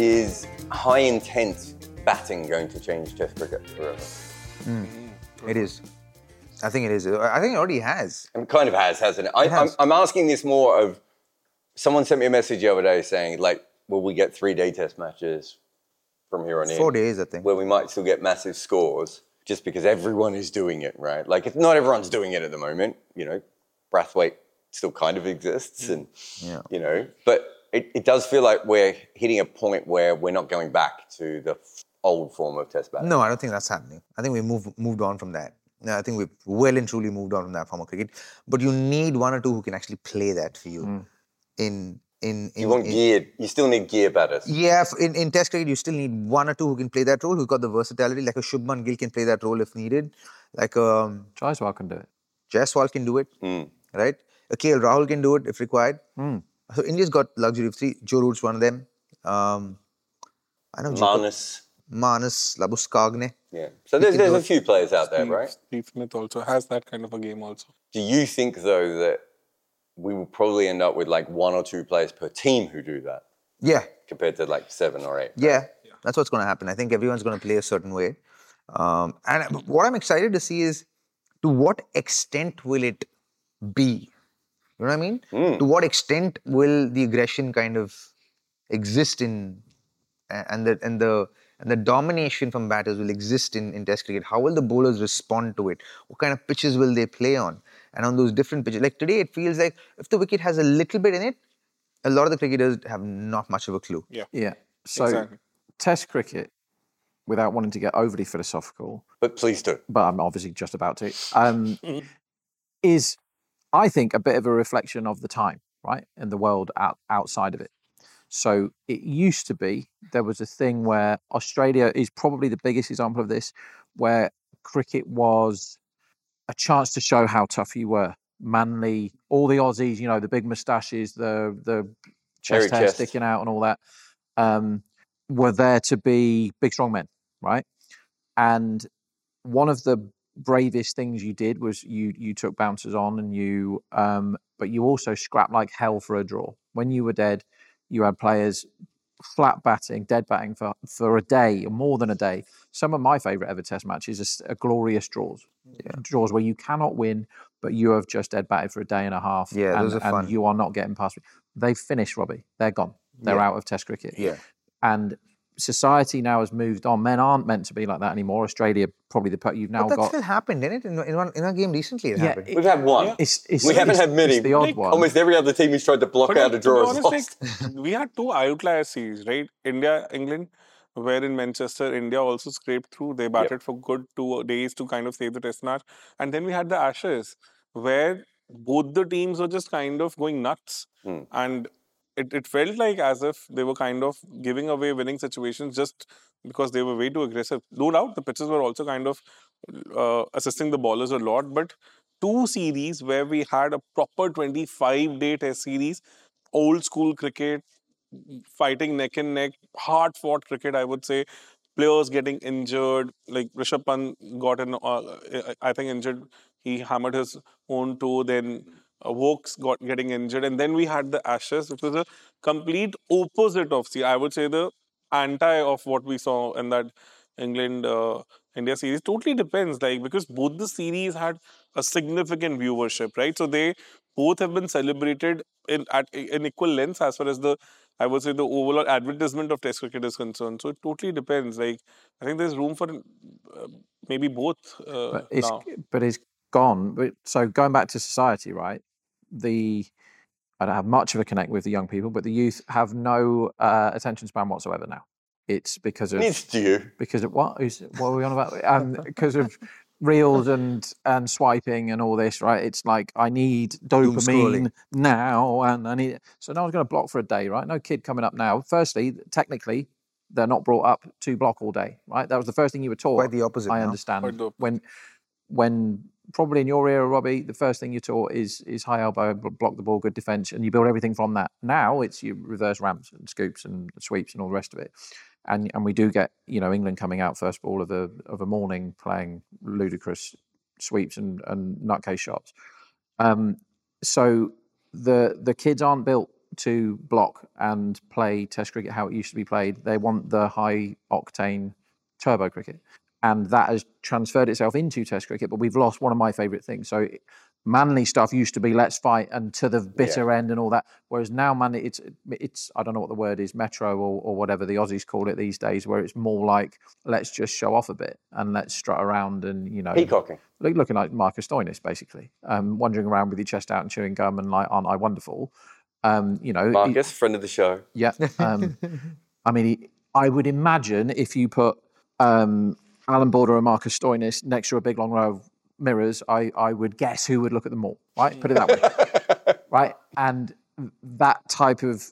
is high-intent batting going to change Test cricket forever? It is. I think it is. I think it already has. It kind of has, hasn't it? I'm asking this more of... Someone sent me a message the other day saying, like, will we get 3-day Test matches from here on in? 4 days, I think. Where we might still get massive scores just because everyone is doing it, right? Like, if not everyone's doing it at the moment, you know, Brathwaite still kind of exists and, you know, but it does feel like we're hitting a point where we're not going back to the old form of Test batting. No, I don't think that's happening. I think we moved on from that. No, I think we've well and truly moved on from that form of cricket. But you need one or two who can actually play that for you. You still need gear batters. Yeah, in Test cricket, you still need one or two who can play that role, who've got the versatility. Like a Shubman Gill can play that role if needed. Like Jaiswal can do it. Jaiswal can do it, right? A KL Rahul can do it if required. So India's got luxury of three. Joe Root's one of them. I know Manas, Labuskagne. Yeah. So there's a few players out there, right? Steve Smith also has that kind of a game also. Do you think, though, that we will probably end up with like 1 or 2 players per team who do that? Yeah. Compared to like 7 or 8. Yeah. That's what's going to happen. I think everyone's going to play a certain way. And what I'm excited to see is to what extent will it be? You know what I mean? To what extent will the aggression kind of exist and the domination from batters will exist in Test cricket? How will the bowlers respond to it? What kind of pitches will they play on? And on those different pitches, like today, it feels like if the wicket has a little bit in it, a lot of the cricketers have not much of a clue. Yeah. So Test cricket, without wanting to get overly philosophical, but please do. But I'm obviously just about to. Is, I think, a bit of a reflection of the time, right, in the world outside of it. So it used to be, there was a thing where Australia is probably the biggest example of this, where cricket was a chance to show how tough you were. Manly, all the Aussies, you know, the big moustaches, the chest hair sticking out and all that, were there to be big, strong men, right? And one of the bravest things you did was you took bouncers on and but you also scrapped like hell for a draw. When you were dead, you had players flat batting, dead batting for a day or more than a day. Some of my favourite ever Test matches are glorious draws. Draws where you cannot win, but you have just dead batted for a day and a half. Yeah, those are fun. And you are not getting past me. They've finished, Robbie. They're gone. They're out of Test cricket. Yeah. And society now has moved on. Men aren't meant to be like that anymore. Australia, probably you've now but that got... still happened, didn't it? In a game recently, it happened. We've had one. We haven't had many. It's the odd one. Almost every other team who's tried to block out a draw has lost. Like, we had 2 outlier series, right? India, England, where in Manchester, India also scraped through. They batted for good 2 days to kind of save the Test match. And then we had the Ashes, where both the teams were just kind of going nuts. And it felt like as if they were kind of giving away winning situations just because they were way too aggressive. No doubt, the pitches were also kind of assisting the bowlers a lot. But 2 series where we had a proper 25-day Test series, old school cricket, fighting neck and neck, hard-fought cricket, I would say. Players getting injured, like Rishabh Pant got I think injured. He hammered his own toe, then Wokes getting injured. And then we had the Ashes, which was a complete opposite of, I would say the anti of what we saw in that England-India series. Totally depends, like, because both the series had a significant viewership, right? So they both have been celebrated in equal lengths as far as I would say the overall advertisement of Test cricket is concerned. So it totally depends. Like, I think there's room for maybe both now. But it's gone. But so going back to society, right? I don't have much of a connect with the young people, but the youth have no attention span whatsoever now. It's because of... Needs to you. Because of what? What are we on about? Because of reels and swiping and all this, right? It's like, I need dopamine now, and I need... So no one's going to block for a day, right? No kid coming up now. Firstly, technically, they're not brought up to block all day, right? That was the first thing you were taught. Quite the opposite I now. understand. When probably in your era, Robbie, the first thing you're taught is high elbow, block the ball, good defence, and you build everything from that. Now it's you reverse ramps and scoops and sweeps and all the rest of it. And we do get, England coming out first ball of a morning playing ludicrous sweeps and nutcase shots. So the kids aren't built to block and play Test cricket how it used to be played. They want the high octane turbo cricket, and that has transferred itself into Test cricket. But we've lost one of my favourite things. So Manly stuff used to be let's fight and to the bitter end and all that. Whereas now Manly, it's I don't know what the word is, metro or whatever the Aussies call it these days, where it's more like let's just show off a bit and let's strut around and peacocking, looking like Marcus Stoinis basically, wandering around with your chest out and chewing gum and like, aren't I wonderful? Marcus, friend of the show. Yeah. I mean, I would imagine if you put Alan Border and Marcus Stoinis next to a big long row of mirrors, I would guess who would look at them more, right? Put it that way, right? And that type of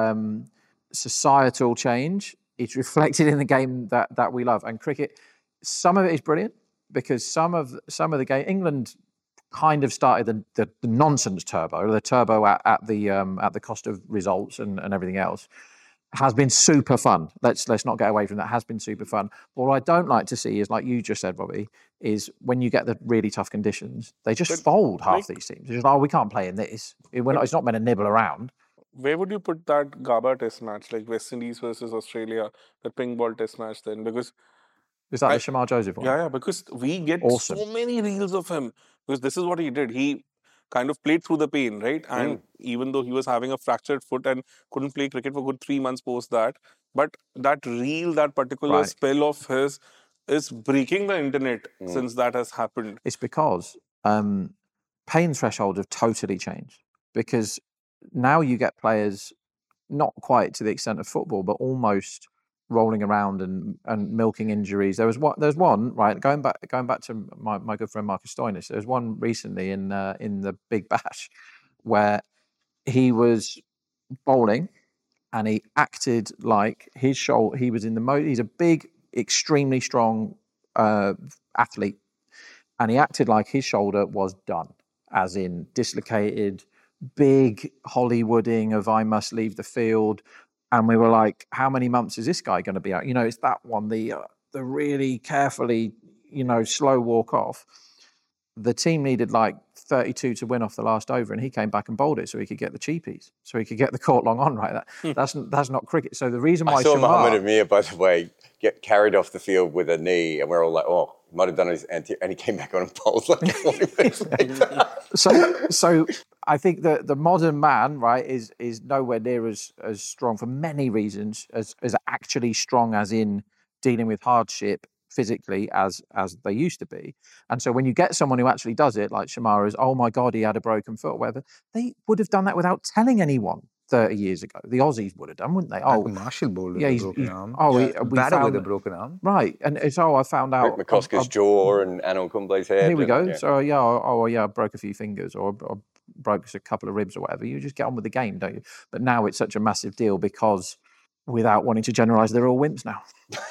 societal change is reflected in the game that we love. And cricket, some of it is brilliant because some of the game, England kind of started the nonsense turbo, the turbo at the cost of results and everything else. Has been super fun. Let's not get away from that. Has been super fun. But what I don't like to see is, like you just said, Robbie, is when you get the really tough conditions, they just fold half these teams. It's just, we can't play in this. It's not meant to nibble around. Where would you put that Gabba test match, like West Indies versus Australia, the pink ball test match then? Because is that the Shamar Joseph one? Yeah, because we get so many reels of him. Because this is what he did. He kind of played through the pain, right? And even though he was having a fractured foot and couldn't play cricket for a good 3 months post that, but that reel, that particular spell of his is breaking the internet since that has happened. It's because pain thresholds have totally changed. Because now you get players, not quite to the extent of football, but almost rolling around and milking injuries. There's one right going back to my good friend Marcus Stoinis. There's one recently in the Big Bash where he was bowling and he acted like his shoulder. He was in the he's a big, extremely strong athlete, and he acted like his shoulder was done, as in dislocated, big Hollywooding of I must leave the field. And we were like, how many months is this guy going to be out? It's that one, the really carefully, slow walk off. The team needed like 32 to win off the last over, and he came back and bowled it so he could get the cheapies, so he could get the court long on, right? That's not cricket. So the reason why I saw Mohammed Amir, by the way, get carried off the field with a knee, and we're all like, oh, he might have done his anti, and he came back on and bowled like 40 minutes later. So I think that the modern man, right, is nowhere near as strong for many reasons, as actually strong as in dealing with hardship physically as they used to be. And so when you get someone who actually does it, like Shamar is, oh my God, he had a broken foot or whatever, they would have done that without telling anyone 30 years ago. The Aussies would have done, wouldn't they? Oh, Marshall bowled with a broken arm. We Batter with a broken arm. Right. And it's, I found out. Rick McCosker's jaw and Anil Kumble's head. Here we go. Yeah. So, I broke a few fingers or broke a couple of ribs or whatever. You just get on with the game, don't you? But now it's such a massive deal because, without wanting to generalise, they're all wimps now.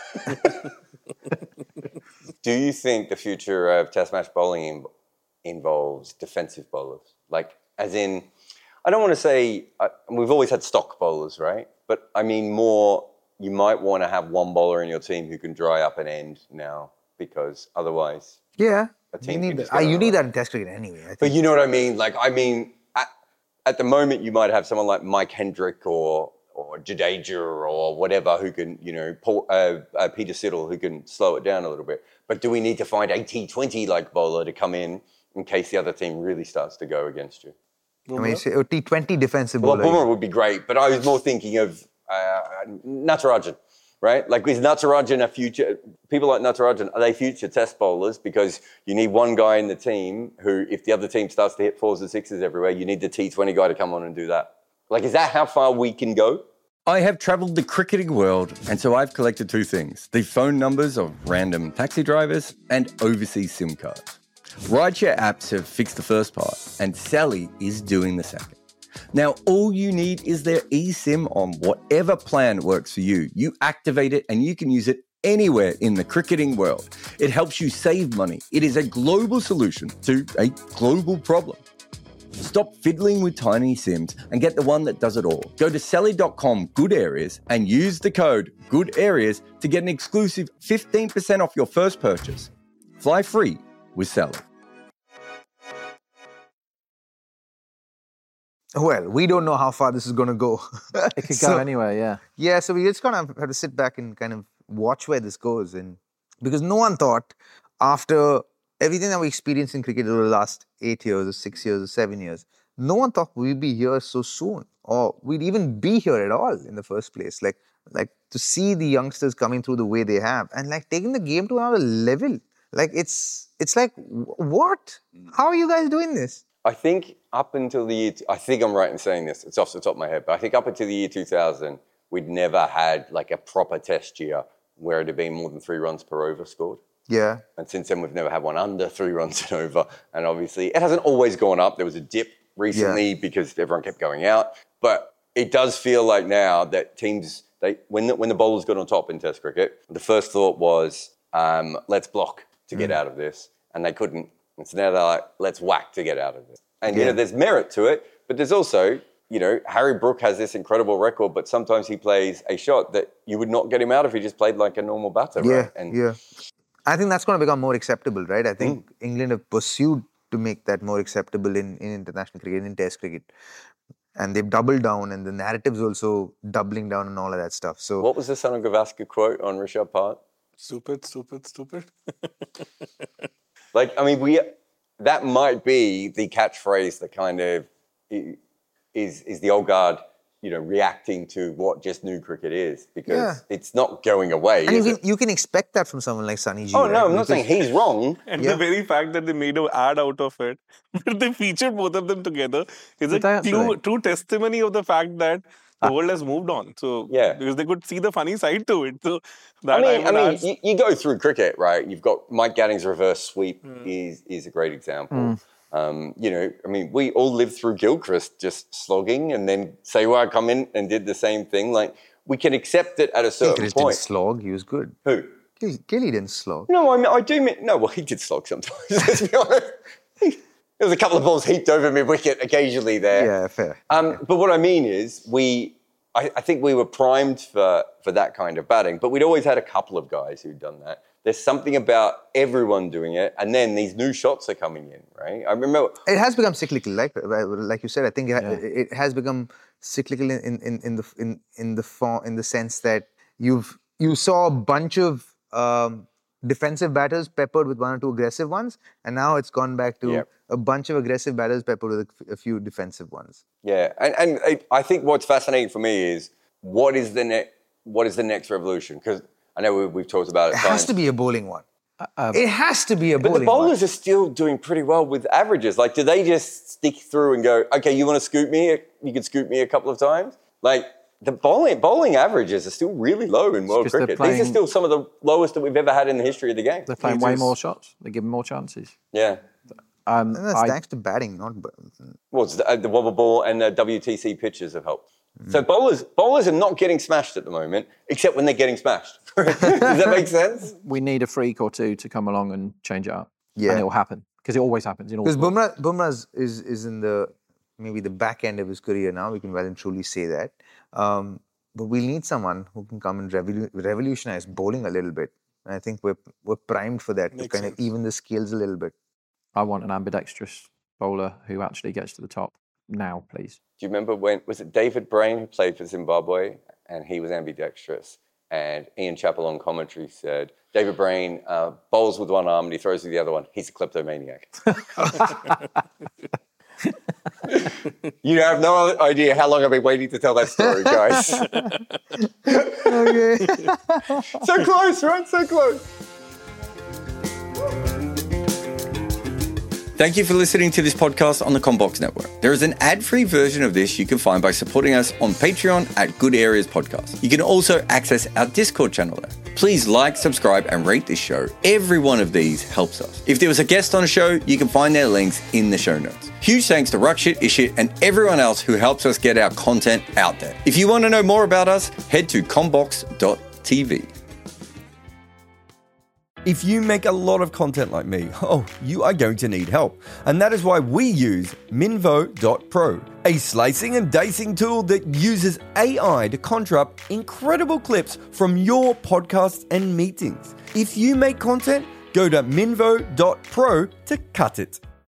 Do you think the future of Test match bowling involves defensive bowlers? Like, as in, I don't want to say, we've always had stock bowlers, right? But I mean more, you might want to have one bowler in your team who can dry up an end now, because otherwise... Yeah, you need that in Test cricket anyway. I think. But you know what I mean? Like, at the moment, you might have someone like Mike Hendrick or Jadeja or whatever who can, Peter Siddle who can slow it down a little bit. But do we need to find a T20 like bowler to come in case the other team really starts to go against you? I mean, T20 defensive bowler. Well, Boomer would be great, but I was more thinking of Natarajan, right? Like, is Natarajan a future? People like Natarajan, are they future Test bowlers? Because you need one guy in the team who, if the other team starts to hit fours and sixes everywhere, you need the T20 guy to come on and do that. Like, is that how far we can go? I have travelled the cricketing world, and so I've collected two things: the phone numbers of random taxi drivers and overseas SIM cards. Rideshare apps have fixed the first part, and Sally is doing the second. Now, all you need is their eSIM on whatever plan works for you. You activate it, and you can use it anywhere in the cricketing world. It helps you save money. It is a global solution to a global problem. Stop fiddling with tiny SIMs and get the one that does it all. Go to Sally.com Good Areas and use the code Good Areas to get an exclusive 15% off your first purchase. Fly free with Sally. Well, we don't know how far this is going to go. It could go anywhere, yeah. Yeah, so we just kind of have to sit back and kind of watch where this goes. And because no one thought, after everything that we experienced in cricket over the last 8 years or 6 years or 7 years, no one thought we'd be here so soon, or we'd even be here at all in the first place. Like to see the youngsters coming through the way they have, and like taking the game to another level. Like it's like, what? How are you guys doing this? I think up until the year, I think I'm right in saying this, it's off the top of my head, but I think up until the year 2000, we'd never had like a proper test year where it had been more than 3 runs per over scored. Yeah. And since then, we've never had one under 3 runs an over. And obviously, it hasn't always gone up. There was a dip recently because everyone kept going out. But it does feel like now that teams, when the bowlers got on top in Test cricket, the first thought was, let's block to get out of this. And they couldn't. And so now they're like, let's whack to get out of this. And, you know, there's merit to it. But there's also, you know, Harry Brook has this incredible record, but sometimes he plays a shot that you would not get him out if he just played like a normal batter. Yeah, right? And I think that's going to become more acceptable, right? I think England have pursued to make that more acceptable in international cricket, in Test cricket. And they've doubled down, and the narrative's also doubling down and all of that stuff. So, what was the Son of Gavaskar quote on Rishabh Pant? Stupid, stupid, stupid. Like, I mean, that might be the catchphrase that kind of is the old guard, you know, reacting to what just new cricket is, because it's not going away. And you can expect that from someone like Sunny G. Oh, no, I'm not saying he's wrong. And the very fact that they made an ad out of it, but they featured both of them together, is a true testimony of the fact that the world has moved on. So, because they could see the funny side to it. So, that I mean, you go through cricket, right? You've got Mike Gadding's reverse sweep is a great example. You know, I mean, we all lived through Gilchrist just slogging, and then Sehwag come in and did the same thing. Like, we can accept it at a certain Gilchrist point. Didn't slog, he was good. Who? Gilly didn't slog. No, I do mean, no, well, he did slog sometimes, let's be honest. There was a couple of balls heaped over mid-wicket occasionally there. Yeah, fair. But what I mean is, I think we were primed for that kind of batting, but we'd always had a couple of guys who'd done that. There's something about everyone doing it, and then these new shots are coming in, right? I remember it has become cyclical, like you said. I think it has become cyclical in the sense that you saw a bunch of defensive batters peppered with 1 or 2 aggressive ones, and now it's gone back to a bunch of aggressive batters peppered with a few defensive ones. Yeah, and I think what's fascinating for me is what is the next revolution? Because I know we've talked about it. It has to be a bowling one. It has to be a bowling one. But the bowlers are still doing pretty well with averages. Like, do they just stick through and go, okay, you want to scoop me? You can scoop me a couple of times? Like, the bowling averages are still really low in world cricket. These are still some of the lowest that we've ever had in the history of the game. They're playing way more shots. They give them more chances. Yeah. And that's thanks to batting, not... Well, the wobble ball and the WTC pitches have helped. So bowlers are not getting smashed at the moment, except when they're getting smashed. Does that make sense? We need a freak or two to come along and change it up. Yeah. And it will happen. Because it always happens. Because Bumrah is in maybe the back end of his career now. We can well and truly say that. But we'll need someone who can come and revolutionize bowling a little bit. And I think we're primed for that, to kind of even the scales a little bit. I want an ambidextrous bowler who actually gets to the top now, please. Do you remember was it David Brain who played for Zimbabwe, and he was ambidextrous? And Ian Chappell on commentary said, David Brain bowls with one arm and he throws with the other one. He's a kleptomaniac. You have no idea how long I've been waiting to tell that story, guys. Okay. So close, right? So close. Thank you for listening to this podcast on the CommBox Network. There is an ad-free version of this you can find by supporting us on Patreon at Good Areas Podcast. You can also access our Discord channel there. Please like, subscribe, and rate this show. Every one of these helps us. If there was a guest on a show, you can find their links in the show notes. Huge thanks to Rakshit, Ishit, and everyone else who helps us get our content out there. If you want to know more about us, head to commbox.tv. If you make a lot of content like me, you are going to need help. And that is why we use Minvo.pro, a slicing and dicing tool that uses AI to conjure up incredible clips from your podcasts and meetings. If you make content, go to Minvo.pro to cut it.